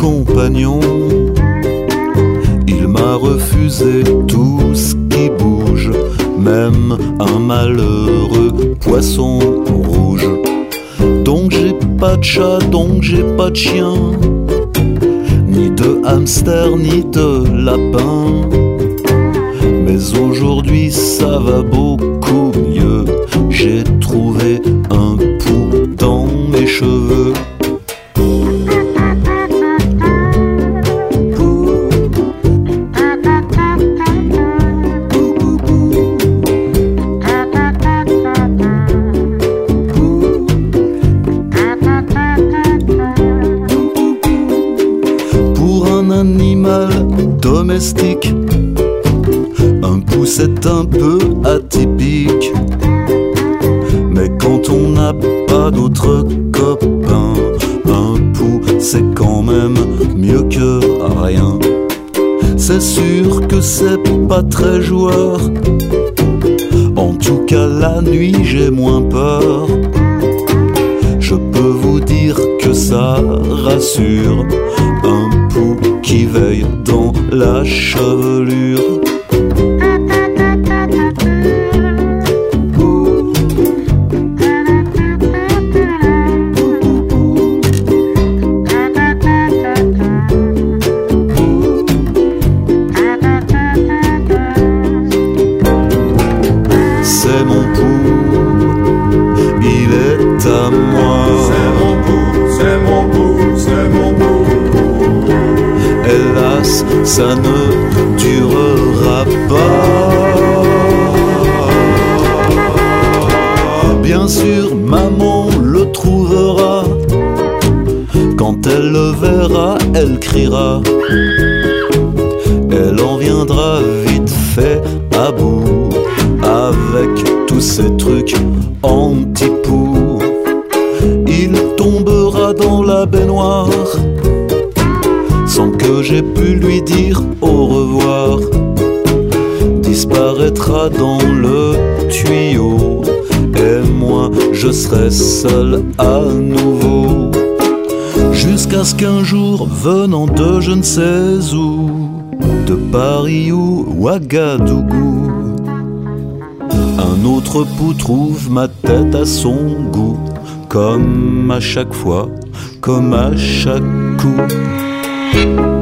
compagnon. Il m'a refusé tout ce qui bouge, même un malheureux poisson rouge. Donc j'ai pas de chat, donc j'ai pas de chien, ni de hamster, ni de lapin. Mais aujourd'hui ça va beaucoup mieux, j'ai trouvé un pouls dans mes cheveux. Animal domestique, un pouls c'est un peu atypique. Mais quand on n'a pas d'autres copains, un pouls c'est quand même mieux que rien. C'est sûr que c'est pas très joueur, en tout cas la nuit j'ai moins peur. Je peux vous dire que ça rassure, un pouls qui veille dans la chevelure. C'est mon pouls, il est à moi. C'est mon pouls, c'est mon pouls, c'est mon pouls. Hélas, ça ne durera pas. Bien sûr, maman le trouvera. Quand elle le verra, elle criera. Elle en viendra vite fait à bout avec tous ces trucs anti-poux. Il tombera dans la baignoire sans que j'aie pu lui dire au revoir. Disparaîtra dans le tuyau et moi je serai seul à nouveau. Jusqu'à ce qu'un jour, venant de je ne sais où, de Paris ou Ouagadougou, un autre pouls trouve ma tête à son goût. Comme à chaque fois, comme à chaque coup.